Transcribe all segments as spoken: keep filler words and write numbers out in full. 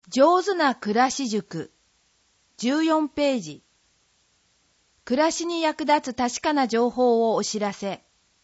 上手な暮らし塾じゅうよんページ。暮らしに役立つ確かな情報をお知らせ。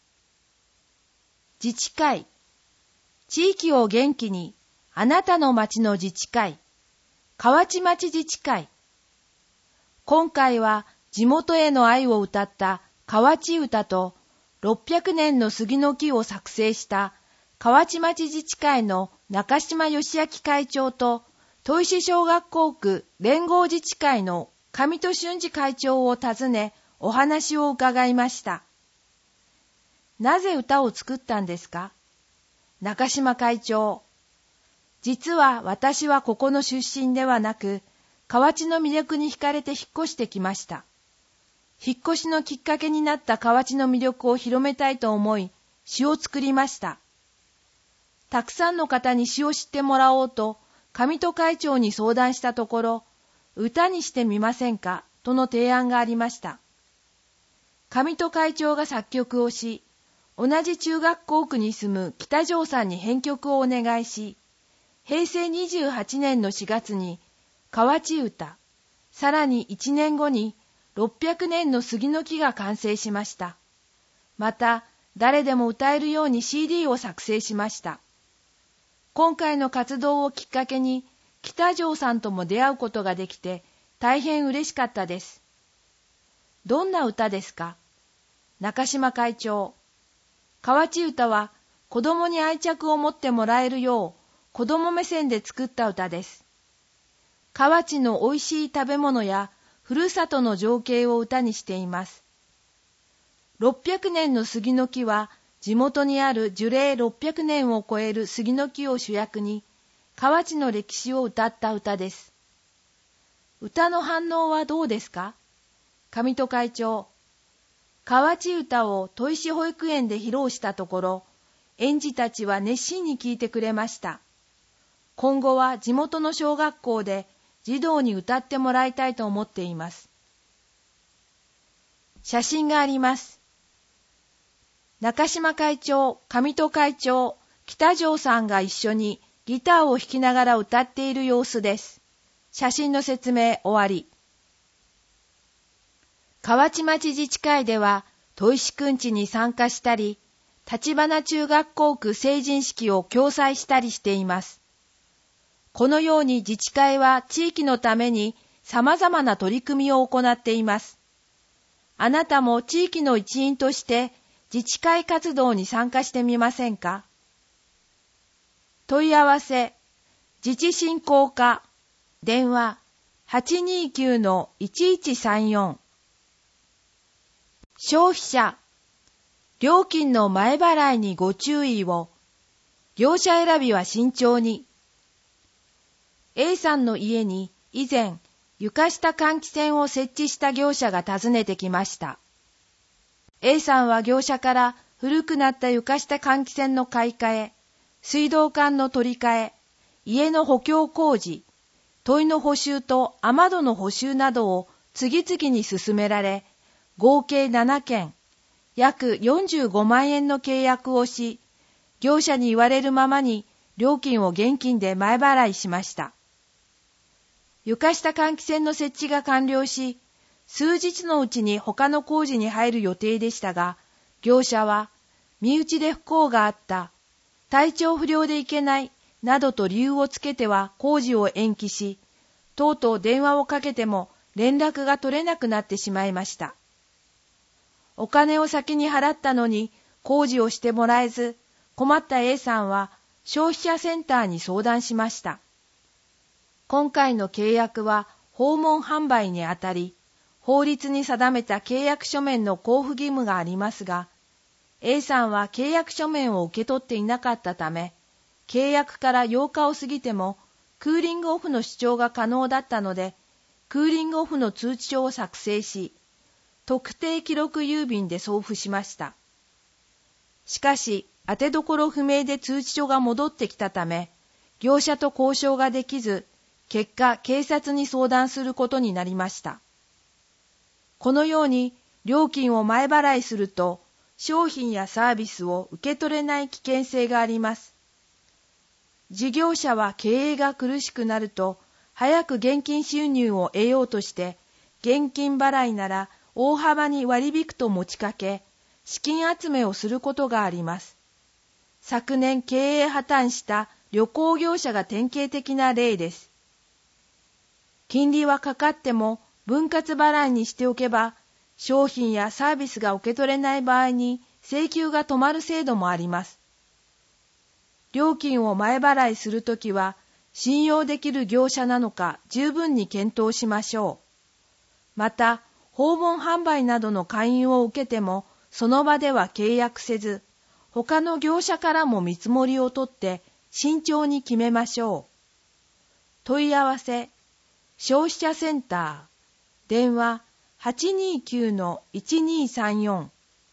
自治会。地域を元気に、あなたの町の自治会。河内町自治会。今回は地元への愛を歌った河内歌とろっぴゃくねんの杉の木を作成した河内町自治会の中島義明会長と砥石小学校区連合自治会の上戸俊二会長を訪ねお話を伺いました。なぜ歌を作ったんですか？中島会長。実は私はここの出身ではなく、河内の魅力に惹かれて引っ越してきました。引っ越しのきっかけになった河内の魅力を広めたいと思い、詩を作りました。たくさんの方に詩を知ってもらおうと、上戸会長に相談したところ、歌にしてみませんかとの提案がありました。上戸会長が作曲をし、同じ中学校区に住む北条さんに編曲をお願いし、へいせいにじゅうはちねんのしがつに河内歌、さらにいちねんごにろっぴゃくねんの杉の木が完成しました。また、誰でも歌えるように シーディー を作成しました。今回の活動をきっかけに北条さんとも出会うことができて大変嬉しかったです。どんな歌ですか？中島会長。河内歌は子供に愛着を持ってもらえるよう子供目線で作った歌です。河内の美味しい食べ物やふるさとの情景を歌にしています。ろっぴゃくねんの杉の木は地元にある樹齢ろっぴゃくねんを超える杉の木を主役に、河内の歴史を歌った歌です。歌の反応はどうですか？上戸会長。河内歌を砥石保育園で披露したところ、園児たちは熱心に聞いてくれました。今後は地元の小学校で児童に歌ってもらいたいと思っています。写真があります。中島会長、上戸会長、北条さんが一緒にギターを弾きながら歌っている様子です。写真の説明終わり。河内町自治会では、砥石くんちに参加したり、立花中学校区成人式を共催したりしています。このように自治会は地域のために様々な取り組みを行っています。あなたも地域の一員として自治会活動に参加してみませんか？問い合わせ、自治振興課、電話 はちにーきゅうのいちいちさんよん。消費者、料金の前払いにご注意を。業者選びは慎重に。A さんの家に以前床下換気扇を設置した業者が訪ねてきました。A さんは業者から古くなった床下換気扇の買い替え、水道管の取り替え、家の補強工事、問いの補修と雨戸の補修などを次々に進められ、合計ななけん、約よんじゅうごまんえんの契約をし、業者に言われるままに料金を現金で前払いしました。床下換気扇の設置が完了し、数日のうちに他の工事に入る予定でしたが、業者は、身内で不幸があった、体調不良で行けない、などと理由をつけては工事を延期し、とうとう電話をかけても連絡が取れなくなってしまいました。お金を先に払ったのに工事をしてもらえず、困った A さんは消費者センターに相談しました。今回の契約は訪問販売にあたり、法律に定めた契約書面の交付義務がありますが、A さんは契約書面を受け取っていなかったため、契約からようかを過ぎてもクーリングオフの主張が可能だったので、クーリングオフの通知書を作成し、特定記録郵便で送付しました。しかし、当てどころ不明で通知書が戻ってきたため、業者と交渉ができず、結果警察に相談することになりました。このように料金を前払いすると商品やサービスを受け取れない危険性があります。 事業者は経営が苦しくなると、早く現金収入を得ようとして、現金払いなら大幅に割り引くと持ちかけ、資金集めをすることがあります。昨年経営破綻した旅行業者が典型的な例です。金利はかかっても分割払いにしておけば、商品やサービスが受け取れない場合に請求が止まる制度もあります。料金を前払いするときは、信用できる業者なのか十分に検討しましょう。また、訪問販売などの勧誘を受けても、その場では契約せず、他の業者からも見積もりを取って慎重に決めましょう。問い合わせ、消費者センター、電話 はちにーきゅうのいちにーさんよん。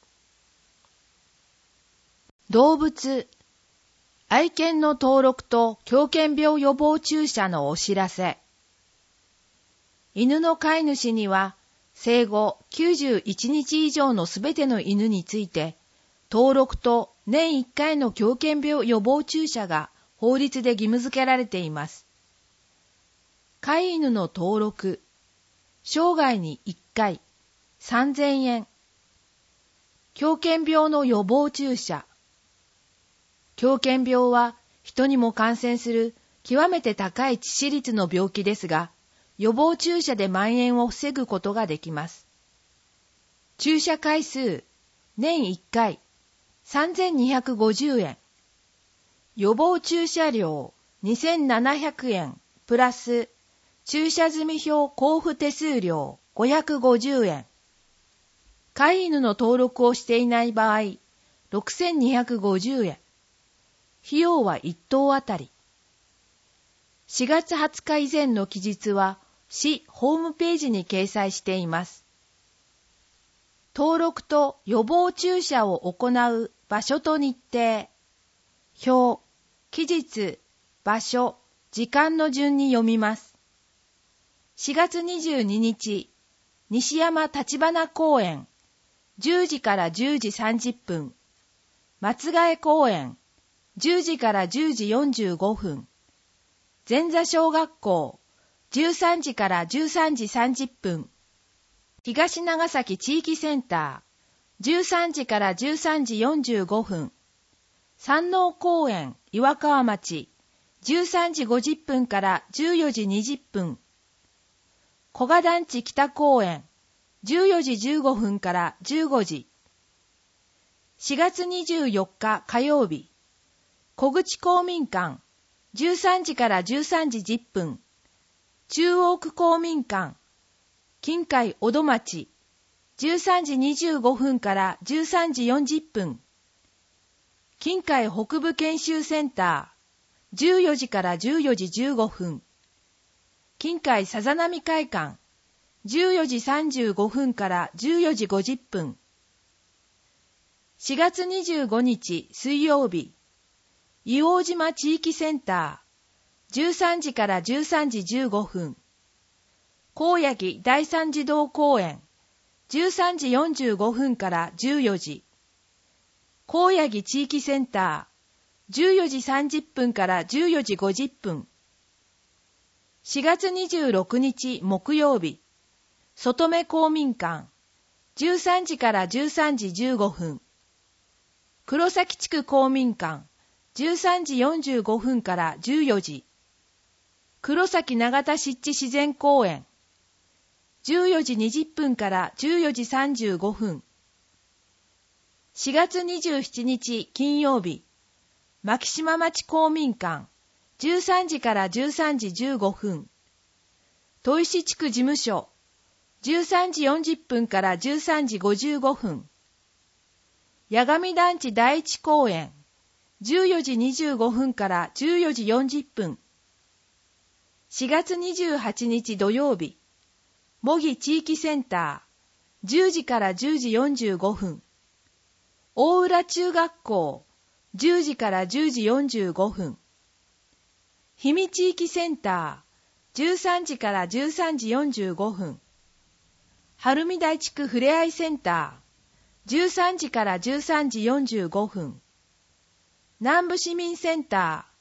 動物、愛犬の登録と狂犬病予防注射のお知らせ。犬の飼い主には、生後きゅうじゅういちにち以上のすべての犬について、登録と年いっかいの狂犬病予防注射が法律で義務付けられています。飼い犬の登録、生涯にいっかい、さんぜんえん。狂犬病の予防注射。狂犬病は人にも感染する極めて高い致死率の病気ですが、予防注射で蔓延を防ぐことができます。注射回数、年いっかい、さんぜんにひゃくごじゅうえん。予防注射料、にせんななひゃくえん、プラス、注射済票交付手数料、ごひゃくごじゅうえん。飼い犬の登録をしていない場合、ろくせんにひゃくごじゅうえん。費用はいっ頭あたり。しがつはつか以前の記述は、市ホームページに掲載しています。登録と予防注射を行う場所と日程。表、期日、場所、時間の順に読みます。しがつにじゅうににち、西山立花公園、じゅうじからじゅうじさんじゅっぷん。松ヶ江公園、じゅうじからじゅうじよんじゅうごふん。前座小学校、じゅうさんじからじゅうさんじさんじゅっぷん。東長崎地域センター、じゅうさんじからじゅうさんじよんじゅうごふん。山王公園、岩川町、じゅうさんじごじゅっぷんからじゅうよじにじゅっぷん。小賀団地北公園、じゅうよじじゅうごふんからじゅうごじ。しがつにじゅうよっか火曜日、小口公民館、じゅうさんじからじゅうさんじじゅっぷん。中央区公民館、近海小戸町、じゅうさんじにじゅうごふんからじゅうさんじよんじゅっぷん。近海北部研修センター、じゅうよじからじゅうよじじゅうごふん。近海さざ波会館、じゅうよじさんじゅうごふんからじゅうよじごじゅっぷん。しがつにじゅうごにち水曜日、硫黄島地域センター、じゅうさんじからじゅうさんじじゅうごふん。高野木第三児童公園、じゅうさんじよんじゅうごふんからじゅうよじ。高野木地域センター、じゅうよじさんじゅっぷんからじゅうよじごじゅっぷん。しがつにじゅうろくにち木曜日、外目公民館、じゅうさんじからじゅうさんじじゅうごふん。黒崎地区公民館、じゅうさんじよんじゅうごふんからじゅうよじ。黒崎長田湿地自然公園、じゅうよじにじゅっぷんからじゅうよじさんじゅうごふん。しがつにじゅうしちにち金曜日、牧島町公民館、じゅうさんじからじゅうさんじじゅうごふん。砥石地区事務所、じゅうさんじよんじゅっぷんからじゅうさんじごじゅうごふん。八神団地第一公園、じゅうよじにじゅうごふんからじゅうよじよんじゅっぷん。しがつにじゅうはちにち土曜日、模擬地域センター、じゅうじからじゅうじよんじゅうごふん。大浦中学校、じゅうじからじゅうじよんじゅうごふん。氷見地域センター、じゅうさんじからじゅうさんじよんじゅうごふん。晴海台地区ふれあいセンター、じゅうさんじからじゅうさんじよんじゅうごふん。南部市民センター、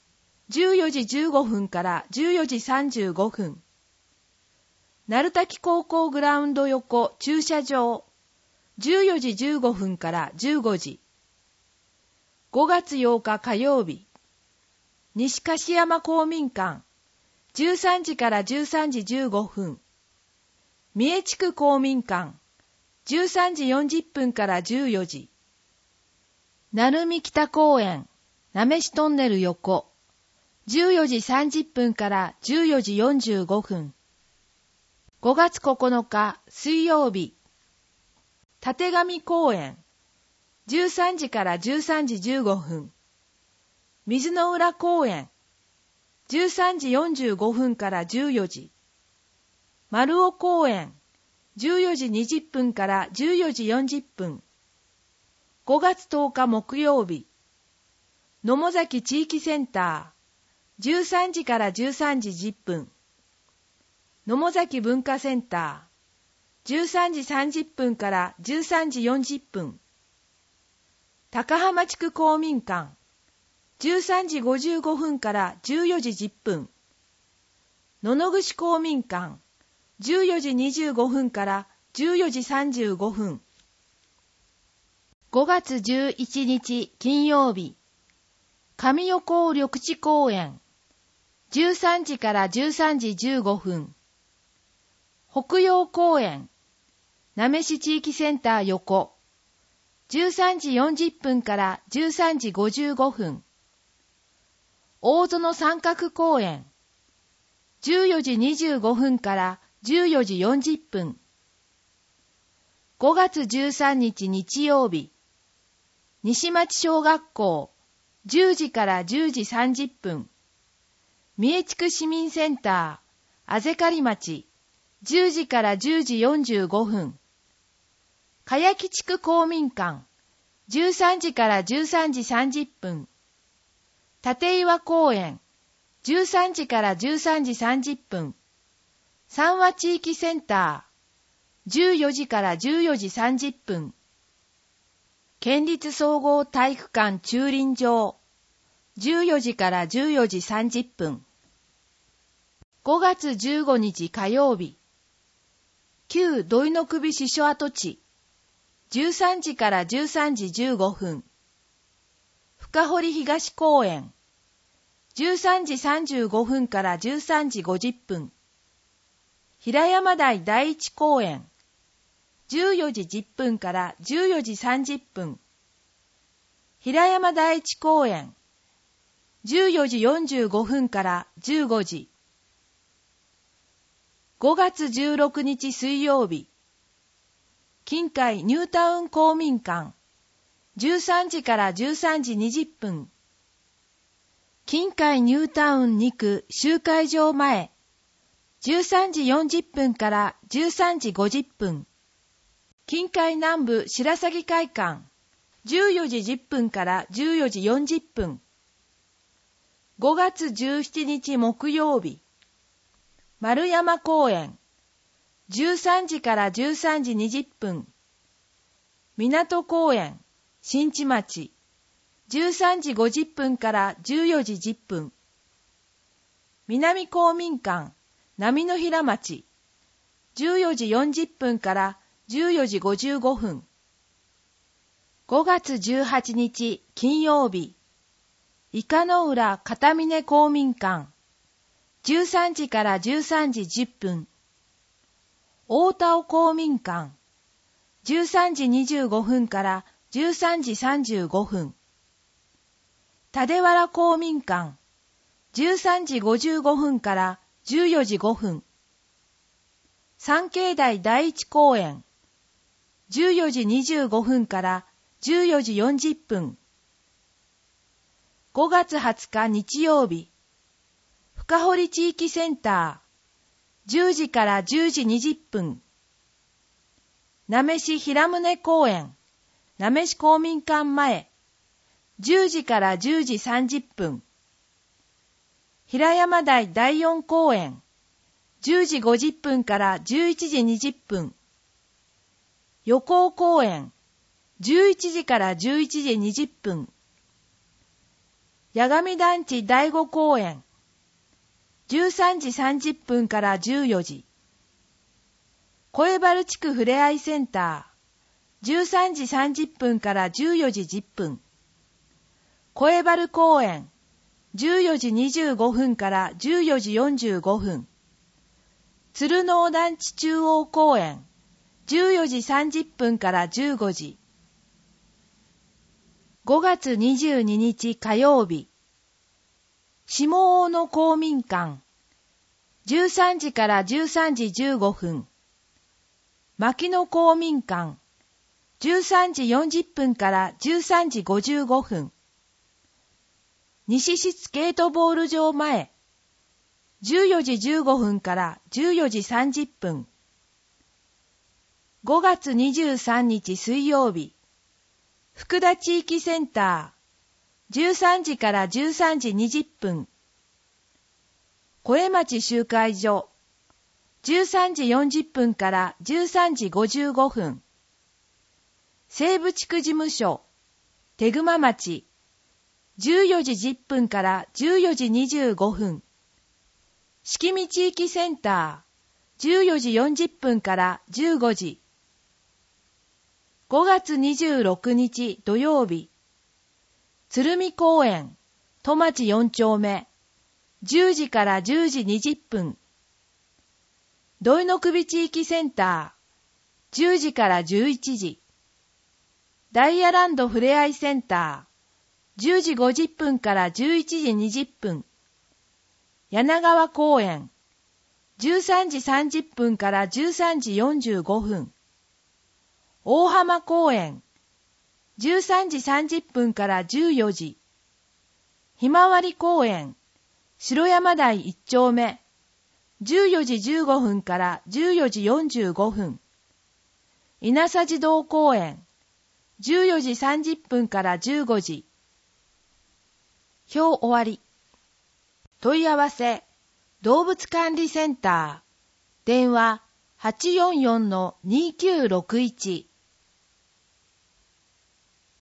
じゅうよじじゅうごふんからじゅうよじさんじゅうごふん。鳴滝高校グラウンド横駐車場、じゅうよじじゅうごふんからじゅうごじ。ごがつようか火曜日、西樫山公民館、じゅうさんじからじゅうさんじじゅうごふん。三重地区公民館、じゅうさんじよんじゅっぷんからじゅうよじ。鳴海北公園、なめしトンネル横、じゅうよじさんじゅっぷんからじゅうよじよんじゅうごふん。ごがつここのか水曜日、たてがみ公園、じゅうさんじからじゅうさんじじゅうごふん。水の浦公園、じゅうさんじよんじゅうごふんからじゅうよじ。丸尾公園、じゅうよじにじゅっぷんからじゅうよじよんじゅっぷん。ごがつとおか木曜日、野母崎地域センター、じゅうさんじからじゅうさんじじゅっぷん。野母崎文化センター、じゅうさんじさんじゅっぷんからじゅうさんじよんじゅっぷん。高浜地区公民館、じゅうさんじごじゅうごふんからじゅうよじじゅっぷん。野々串公民館、じゅうよじにじゅうごふんからじゅうよじさんじゅうごふん。ごがつじゅういちにち金曜日、上横緑地公園、じゅうさんじからじゅうさんじじゅうごふん。北陽公園、なめし地域センター横、じゅうさんじよんじゅっぷんからじゅうさんじごじゅうごふん。大園三角公園、じゅうよじにじゅうごふんからじゅうよじよんじゅっぷん。ごがつじゅうさんにち日曜日、西町小学校、じゅうじからじゅうじさんじゅっぷん。三重地区市民センター、あぜかり町、じゅうじからじゅうじよんじゅうごふん。かやき地区公民館、じゅうさんじからじゅうさんじさんじゅっぷん。立岩公園、じゅうさんじからじゅうさんじさんじゅっぷん。三和地域センター、じゅうよじからじゅうよじさんじゅっぷん。県立総合体育館駐輪場、じゅうよじからじゅうよじさんじゅっぷん。ごがつじゅうごにち火曜日、旧土井の首支所跡地、じゅうさんじからじゅうさんじじゅうごふん。深堀東公園、じゅうさんじさんじゅうごふんからじゅうさんじごじゅっぷん。平山台第一公園、じゅうよじじゅっぷんからじゅうよじさんじゅっぷん。平山第一公園、じゅうよじよんじゅうごふんからじゅうごじ。ごがつじゅうろくにち水曜日、近海ニュータウン公民館、じゅうさんじからじゅうさんじにじゅっぷん。近海ニュータウンにく集会場前、じゅうさんじよんじゅっぷんからじゅうさんじごじゅっぷん。近海南部白鷺会館、じゅうよじじゅっぷんからじゅうよじよんじゅっぷん。ごがつじゅうしちにち木曜日、丸山公園、じゅうさんじからじゅうさんじにじゅっぷん。港公園、新地町、じゅうさんじごじゅっぷんからじゅうよじじゅっぷん。南公民館、波の平町、じゅうよじよんじゅっぷんからじゅうよじごじゅうごふん。ごがつじゅうはちにち金曜日、伊香の浦片峰公民館、じゅうさんじからじゅうさんじじゅっぷん。大田尾公民館、じゅうさんじにじゅうごふんからじゅうさんじさんじゅうごふん。蓼原公民館、じゅうさんじごじゅうごふんからじゅうよじごふん。三境台第一公園、じゅうよじにじゅうごふんからじゅうよじよんじゅっぷん。ごがつはつか日曜日、深堀地域センター、じゅうじからじゅうじにじゅっぷん。なめし平宗公園、なめし公民館前、じゅうじからじゅうじさんじゅっぷん。平山台第四公園、じゅうじごじゅっぷんからじゅういちじにじゅっぷん。横尾公園、じゅういちじからじゅういちじにじゅっぷん。 八神団地第五公園、じゅうさんじさんじゅっぷんからじゅうよじ。小江原地区ふれあいセンター、じゅうさんじさんじゅっぷんからじゅうよじじゅっぷん。小江原公園、じゅうよじにじゅうごふんからじゅうよじよんじゅうごふん。鶴能団地中央公園、じゅうよじさんじゅっぷんからじゅうごじ。ごがつにじゅうににち火曜日、下大野公民館、じゅうさんじからじゅうさんじじゅうごふん。牧野公民館、じゅうさんじよんじゅっぷんからじゅうさんじごじゅうごふん。西市スケートボール場前、じゅうよじじゅうごふんからじゅうよじさんじゅっぷん。ごがつにじゅうさんにち水曜日、福田地域センター、じゅうさんじからじゅうさんじにじゅっぷん。小江町集会所、じゅうさんじよんじゅっぷんからじゅうさんじごじゅうごふん。西部地区事務所、手熊町、じゅうよじじゅっぷんからじゅうよじにじゅうごふん。敷見地域センター、じゅうよじよんじゅっぷんからじゅうごじ。ごがつにじゅうろくにち土曜日、鶴見公園、戸町よんちょうめ、じゅうじからじゅうじにじゅっぷん。土井の首地域センター、じゅうじからじゅういちじ。ダイヤランドふれあいセンター、じゅうじごじゅっぷんからじゅういちじにじゅっぷん。柳川公園、じゅうさんじさんじゅっぷんからじゅうさんじよんじゅうごふん。大浜公園、じゅうさんじさんじゅっぷんからじゅうよじ。ひまわり公園、城山台いっちょうめ、じゅうよじじゅうごふんからじゅうよじよんじゅうごふん。稲佐児童公園、じゅうよじさんじゅっぷんからじゅうごじ。表終わり。問い合わせ、動物管理センター、電話 はちよんよんのにきゅうろくいち。